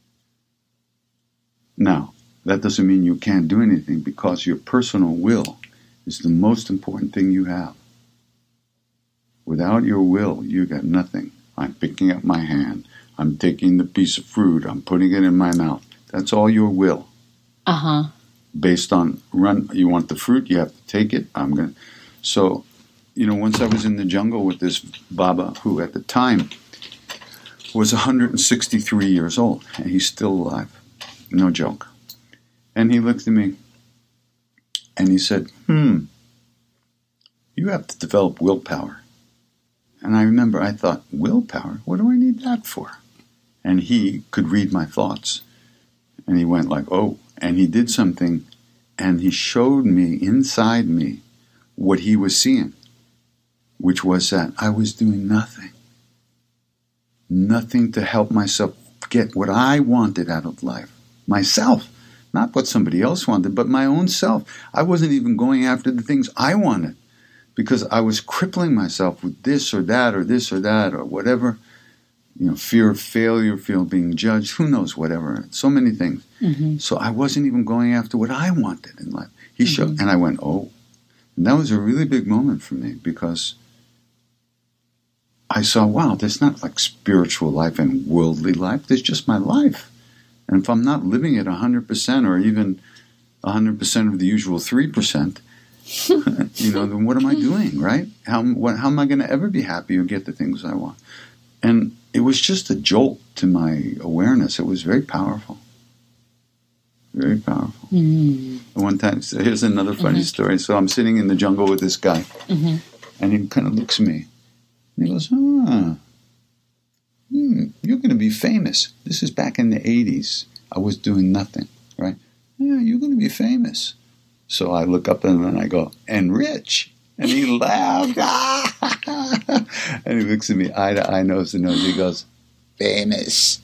Speaker 3: Now, that doesn't mean you can't do anything, because your personal will is the most important thing you have. Without your will, you got nothing. I'm picking up my hand. I'm taking the piece of fruit. I'm putting it in my mouth. That's all your will.
Speaker 2: Uh-huh.
Speaker 3: Based on, run. You want the fruit, you have to take it. I'm going to. So, you know, once I was in the jungle with this Baba, who at the time was one hundred sixty-three years old, and he's still alive. No joke. And he looked at me and he said, hmm, you have to develop willpower. And I remember I thought, willpower? What do I need that for? And he could read my thoughts. And he went like, oh, and he did something, and he showed me inside me what he was seeing, which was that I was doing nothing. Nothing to help myself get what I wanted out of life. Myself. Not what somebody else wanted, but my own self. I wasn't even going after the things I wanted, because I was crippling myself with this or that or this or that or whatever. You know, fear of failure, fear of being judged, who knows, whatever. So many things. Mm-hmm. So I wasn't even going after what I wanted in life. He mm-hmm. showed, and I went, oh. And that was a really big moment for me, because I saw, wow, there's not like spiritual life and worldly life. There's just my life. And if I'm not living it one hundred percent or even one hundred percent of the usual three percent, you know, then what am I doing, right? How, what, how am I going to ever be happy or get the things I want? And it was just a jolt to my awareness. It was very powerful. Very powerful. Mm-hmm. One time, so here's another funny mm-hmm. story. So I'm sitting in the jungle with this guy, mm-hmm. and he kind of looks at me, and he goes, ah. Hmm, you're going to be famous. This is back in the eighties. I was doing nothing, right? Yeah, you're going to be famous. So I look up and then I go, and rich. And he laughed. And he looks at me eye to eye, nose to nose. He goes, famous.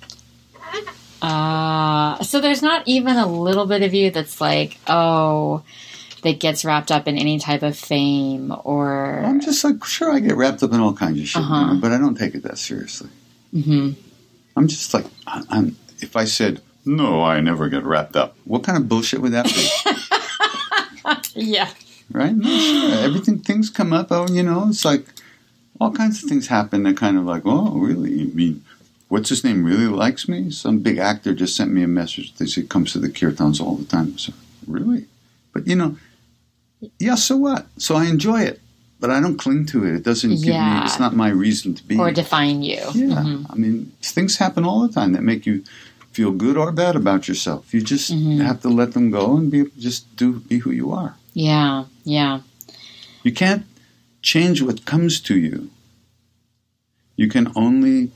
Speaker 2: Uh, so there's not even a little bit of you that's like, oh, that gets wrapped up in any type of fame or...
Speaker 3: I'm just like, sure, I get wrapped up in all kinds of shit,
Speaker 2: Uh-huh.
Speaker 3: you know, but I don't take it that seriously.
Speaker 2: Mm-hmm.
Speaker 3: I'm just like, I- I'm. If I said, no, I never get wrapped up, what kind of bullshit would that be?
Speaker 2: Yeah.
Speaker 3: Right? No, sure. Everything, things come up, oh, you know, it's like all kinds of things happen that kind of like, oh, really? You mean, what's his name really likes me? Some big actor just sent me a message. They say he comes to the kirtans all the time. So, really? But, you know, yeah, so what? So I enjoy it, but I don't cling to it. It doesn't give
Speaker 2: Yeah.
Speaker 3: me, it's not my reason to be.
Speaker 2: Or define you.
Speaker 3: Yeah.
Speaker 2: Mm-hmm.
Speaker 3: I mean, things happen all the time that make you feel good or bad about yourself. You just
Speaker 2: Mm-hmm.
Speaker 3: have to let them go and be just do be who you are.
Speaker 2: Yeah, yeah.
Speaker 3: You can't change what comes to you. You can only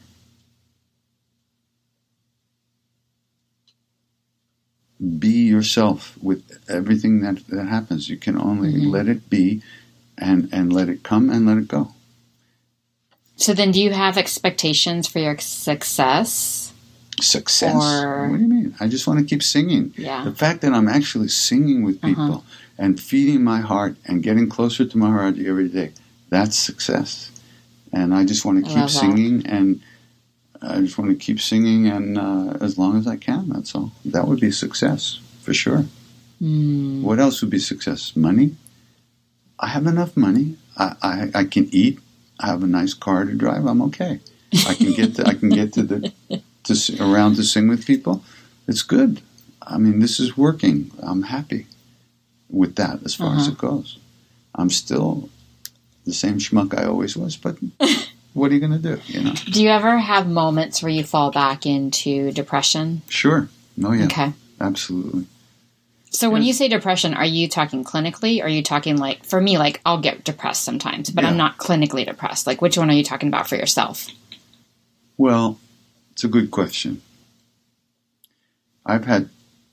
Speaker 3: be yourself with everything that, that happens. You can only
Speaker 2: Mm-hmm.
Speaker 3: let it be and, and let it come and let it go.
Speaker 2: So then do you have expectations for your success?
Speaker 3: Success?
Speaker 2: Or-
Speaker 3: What do you mean? I just want to keep singing.
Speaker 2: Yeah.
Speaker 3: The fact that I'm actually singing with people
Speaker 2: Uh-huh.
Speaker 3: and feeding my heart and getting closer to Maharaji every day, that's success. And I just want to
Speaker 2: I
Speaker 3: keep
Speaker 2: love that.
Speaker 3: singing, and I just want to keep singing, and uh, as long as I can, that's all. That would be success, for sure.
Speaker 2: Mm.
Speaker 3: What else would be success? Money? I have enough money. I, I, I can eat. I have a nice car to drive. I'm okay. I can get to, I can get to the to s- around to sing with people. It's good. I mean, this is working. I'm happy with that as far as
Speaker 2: Uh-huh.
Speaker 3: it goes. I'm still the same schmuck I always was, but what are you going to do? You know.
Speaker 2: Do you ever have moments where you fall back into depression?
Speaker 3: Sure. Oh yeah.
Speaker 2: Okay.
Speaker 3: Absolutely.
Speaker 2: So when
Speaker 3: Yes.
Speaker 2: you say depression, are you talking clinically? Or are you talking like, for me, like I'll get depressed sometimes, but
Speaker 3: Yeah.
Speaker 2: I'm not clinically depressed. Like which one are you talking about for yourself?
Speaker 3: Well, it's a good question. I've had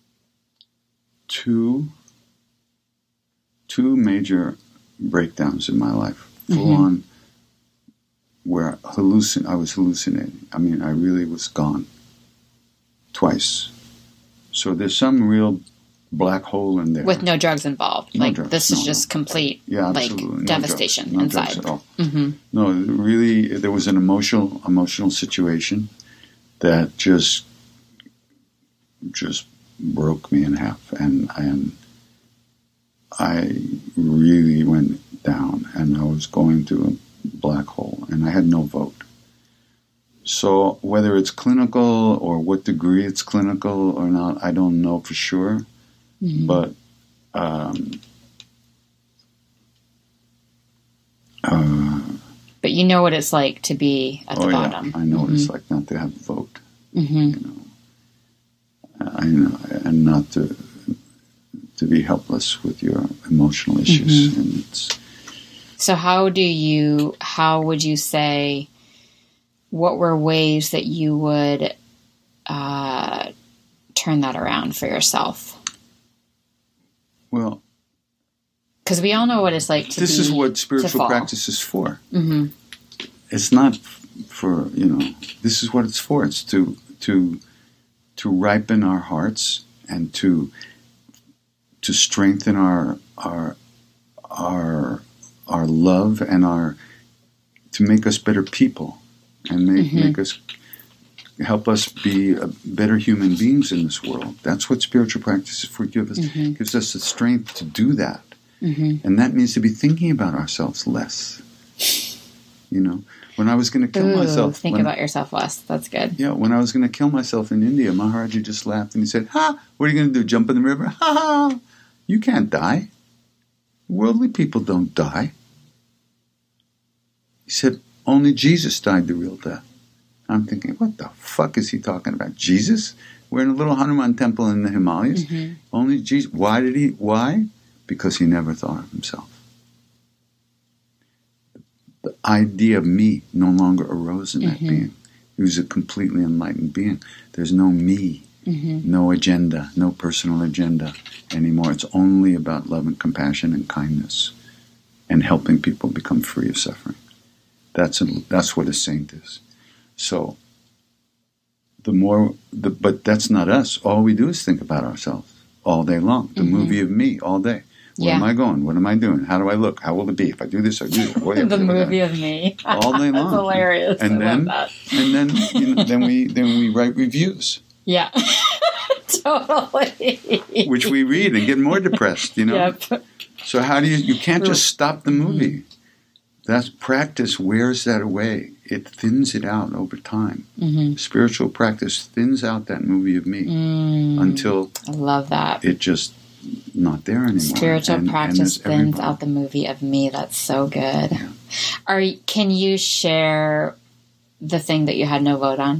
Speaker 3: two two major breakdowns in my life, full
Speaker 2: Mhm.
Speaker 3: on, where hallucin I was hallucinating. I mean, I really was gone twice. So there's some real black hole in there.
Speaker 2: With no drugs involved.
Speaker 3: No
Speaker 2: like
Speaker 3: drugs,
Speaker 2: this is
Speaker 3: no,
Speaker 2: just
Speaker 3: no.
Speaker 2: complete
Speaker 3: yeah,
Speaker 2: like
Speaker 3: absolutely. No
Speaker 2: devastation
Speaker 3: drugs, no
Speaker 2: inside.
Speaker 3: drugs at all.
Speaker 2: Mm-hmm.
Speaker 3: No, really, there was an emotional emotional situation that just just broke me in half, and and I really went down, and I was going to a black hole, and I had no vote. So whether it's clinical or what degree it's clinical or not, I don't know for sure,
Speaker 2: Mm-hmm.
Speaker 3: but. Um, uh,
Speaker 2: But you know what it's like to be at the
Speaker 3: oh
Speaker 2: bottom.
Speaker 3: yeah, I know what it's like not to have a vote.
Speaker 2: Mm-hmm.
Speaker 3: You know, I know, and not to to be helpless with your emotional issues.
Speaker 2: Mm-hmm.
Speaker 3: And it's,
Speaker 2: So how do you, how would you say, what were ways that you would uh, turn that around for yourself?
Speaker 3: well,
Speaker 2: Because we all know what it's like to
Speaker 3: this
Speaker 2: be,
Speaker 3: is what
Speaker 2: to
Speaker 3: spiritual
Speaker 2: fall.
Speaker 3: practice is for.
Speaker 2: Mm-hmm.
Speaker 3: It's not for, you know, this is what it's for. It's to to to ripen our hearts and to to strengthen our our our our love and our to make us better people and make
Speaker 2: Mm-hmm.
Speaker 3: make us help us be uh, better human beings in this world. That's what spiritual practice is for. Give us
Speaker 2: Mm-hmm.
Speaker 3: gives us the strength to do that.
Speaker 2: Mm-hmm.
Speaker 3: And that means to be thinking about ourselves less. You know, when I was going to kill
Speaker 2: Ooh,
Speaker 3: myself,
Speaker 2: think
Speaker 3: when,
Speaker 2: about yourself less. That's good.
Speaker 3: yeah, when I was going to kill myself in India, Maharaji just laughed and he said, "Ha! What are you going to do? Jump in the river? Ha ha! You can't die. Worldly people don't die." He said, "Only Jesus died the real death." I'm thinking, what the fuck is he talking about? Jesus? We're in a little Hanuman temple in the Himalayas.
Speaker 2: Mm-hmm.
Speaker 3: Only Jesus. Why did he? Why? Because he never thought of himself. The idea of me no longer arose in that
Speaker 2: Mhm.
Speaker 3: being. He was a completely enlightened being. There's no me,
Speaker 2: Mm-hmm.
Speaker 3: no agenda, no personal agenda anymore. It's only about love and compassion and kindness and helping people become free of suffering. That's a, that's what a saint is. So the more, the, but that's not us. All we do is think about ourselves all day long. The
Speaker 2: Mhm.
Speaker 3: movie of me all day. Where
Speaker 2: Yeah.
Speaker 3: am I going? What am I doing? How do I look? How will it be if I do this or do that? What-
Speaker 2: The
Speaker 3: what-
Speaker 2: movie of me.
Speaker 3: all day long.
Speaker 2: That's hilarious.
Speaker 3: And
Speaker 2: I
Speaker 3: then,
Speaker 2: love that.
Speaker 3: and then, you know, then we then we write reviews,
Speaker 2: Yeah. Totally.
Speaker 3: which we read and get more depressed. You know.
Speaker 2: Yep.
Speaker 3: So how do you? You can't just stop the movie. That's practice wears that away. It thins it out over time.
Speaker 2: Mm-hmm.
Speaker 3: Spiritual practice thins out that movie of me
Speaker 2: Mm,
Speaker 3: until
Speaker 2: I love that.
Speaker 3: it just not there anymore.
Speaker 2: Spiritual
Speaker 3: And- and
Speaker 2: practice
Speaker 3: it's
Speaker 2: thins
Speaker 3: everybody.
Speaker 2: out the movie of me. That's so good.
Speaker 3: Yeah.
Speaker 2: Are you- can you share the thing that you had no vote on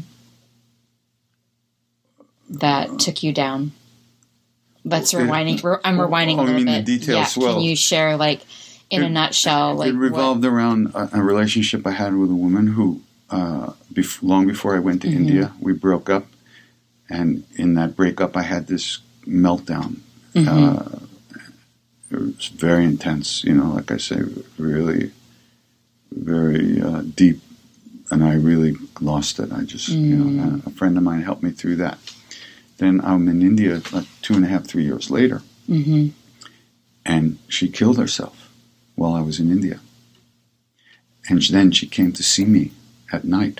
Speaker 2: that took you down? Let's
Speaker 3: Well, it-
Speaker 2: rewinding. Re- I'm rewinding
Speaker 3: oh,
Speaker 2: a
Speaker 3: you
Speaker 2: little
Speaker 3: mean the
Speaker 2: bit.
Speaker 3: details?
Speaker 2: Yeah.
Speaker 3: Well,
Speaker 2: can you share, like, in a
Speaker 3: it-
Speaker 2: nutshell, like
Speaker 3: it revolved around a, a relationship I had with a woman who, uh, bef- long before I went to
Speaker 2: Mhm.
Speaker 3: India, we broke up, and in that breakup, I had this meltdown.
Speaker 2: What, Mhm.
Speaker 3: Uh, it was very intense, you know, like I say, really, very uh, deep, and I really lost it. I just, you know,
Speaker 2: Mm.
Speaker 3: a, a friend of mine helped me through that. Then I'm in India like two and a half, three years later,
Speaker 2: mm-hmm.
Speaker 3: and she killed herself while I was in India. And then she came to see me at night.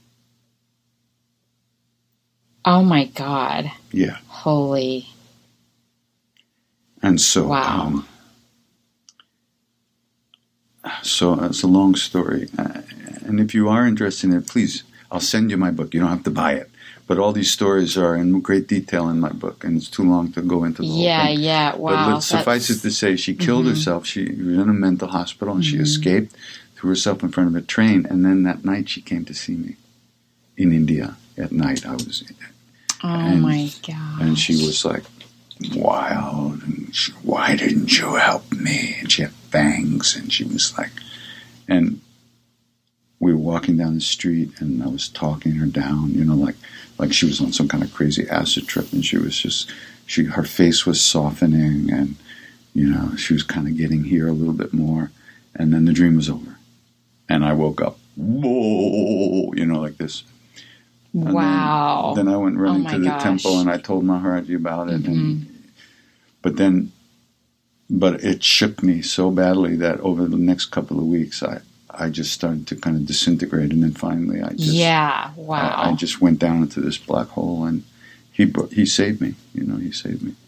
Speaker 2: Oh my God.
Speaker 3: Yeah.
Speaker 2: Holy.
Speaker 3: And so,
Speaker 2: Wow.
Speaker 3: um, so it's a long story. Uh, and if you are interested in it, please, I'll send you my book. You don't have to buy it. But all these stories are in great detail in my book, and it's too long to go into the
Speaker 2: Yeah,
Speaker 3: whole thing.
Speaker 2: yeah. Wow.
Speaker 3: But let, suffice
Speaker 2: that's-
Speaker 3: it to say, she killed
Speaker 2: Mhm.
Speaker 3: herself. She was in a mental hospital, and she
Speaker 2: Mhm.
Speaker 3: escaped, threw herself in front of a train, and then that night she came to see me in India. At night, I was,
Speaker 2: Oh
Speaker 3: and-
Speaker 2: my God.
Speaker 3: and she was like wild, and she, why didn't you help me? And she had fangs, and she was like, and we were walking down the street, and I was talking her down, you know, like like she was on some kind of crazy acid trip, and she was just, she her face was softening, and you know, she was kind of getting here a little bit more, and then the dream was over, and I woke up, whoa, you know, like this. And
Speaker 2: Wow.
Speaker 3: Then, then I went running
Speaker 2: Oh my
Speaker 3: to the
Speaker 2: gosh.
Speaker 3: temple, and I told Maharaji about it,
Speaker 2: Mhm.
Speaker 3: and but then, but it shook me so badly that over the next couple of weeks, I. I just started to kind of disintegrate, and then finally, I just
Speaker 2: Yeah. Wow.
Speaker 3: I, I just went down into this black hole, and he brought, he saved me. You know, he saved me.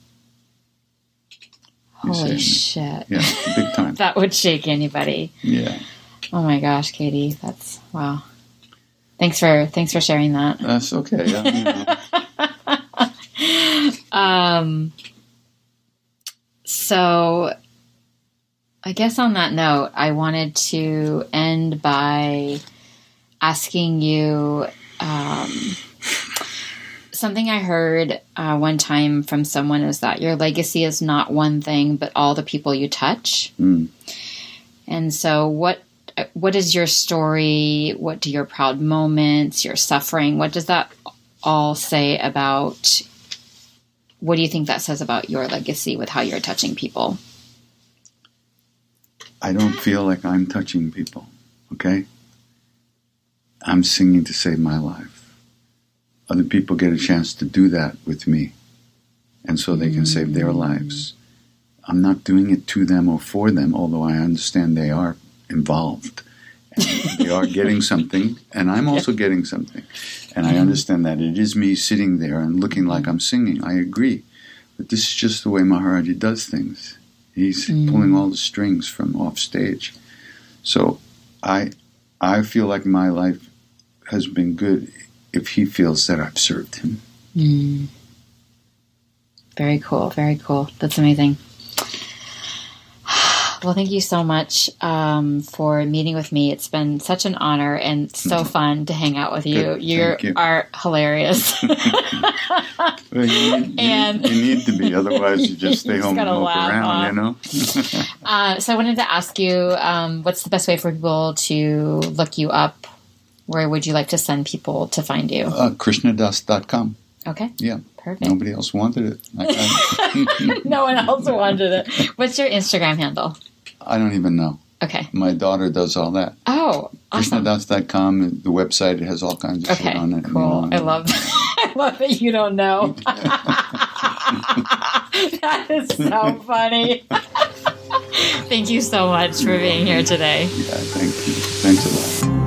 Speaker 3: He saved
Speaker 2: Holy
Speaker 3: me.
Speaker 2: shit.
Speaker 3: Yeah, big time.
Speaker 2: That would shake anybody.
Speaker 3: Yeah,
Speaker 2: Oh my gosh, Katie. That's wow. Thanks for thanks for sharing that.
Speaker 3: that's okay. Yeah, you know.
Speaker 2: Um so I guess on that note, I wanted to end by asking you um, something I heard uh, one time from someone is that your legacy is not one thing, but all the people you touch.
Speaker 3: Mm.
Speaker 2: And so what what is your story? What do your proud moments, your suffering, what does that all say about, what do you think that says about your legacy with how you're touching people?
Speaker 3: I don't feel like I'm touching people. Okay, I'm singing to save my life. Other people get a chance to do that with me, and so they can mm. save their lives. I'm not doing it to them or for them, although I understand they are involved. And they are getting something, and I'm also getting something. And I understand that it is me sitting there and looking like I'm singing. I agree. But this is just the way Maharaji does things. He's mm. pulling all the strings from off stage. So I I feel like my life has been good if he feels that I've served him.
Speaker 2: Mm. Very cool. Very cool. That's amazing. Well, thank you so much um, for meeting with me. It's been such an honor and so fun to hang out with you.
Speaker 3: Good.
Speaker 2: You
Speaker 3: you
Speaker 2: are hilarious.
Speaker 3: Well, you, need,
Speaker 2: and
Speaker 3: you, need, you need to be, otherwise you just stay
Speaker 2: you
Speaker 3: home
Speaker 2: just
Speaker 3: and mope
Speaker 2: laugh,
Speaker 3: around,
Speaker 2: huh?
Speaker 3: you know?
Speaker 2: uh, so I wanted to ask you, um, what's the best way for people to look you up? Where would you like to send people to find you?
Speaker 3: Uh, Krishna Das dot com.
Speaker 2: Okay.
Speaker 3: Yeah.
Speaker 2: Perfect.
Speaker 3: Nobody else wanted it. I, I,
Speaker 2: no one else wanted it. What's your Instagram handle?
Speaker 3: I don't even know.
Speaker 2: Okay.
Speaker 3: My daughter does all that.
Speaker 2: Oh, awesome.
Speaker 3: Krishna Das dot com, the website, it has all kinds of
Speaker 2: Okay,
Speaker 3: shit on it.
Speaker 2: cool.
Speaker 3: You know,
Speaker 2: I love I love that you don't know. That is so funny. Thank you so much for being here today.
Speaker 3: Yeah, thank you. Thanks a lot.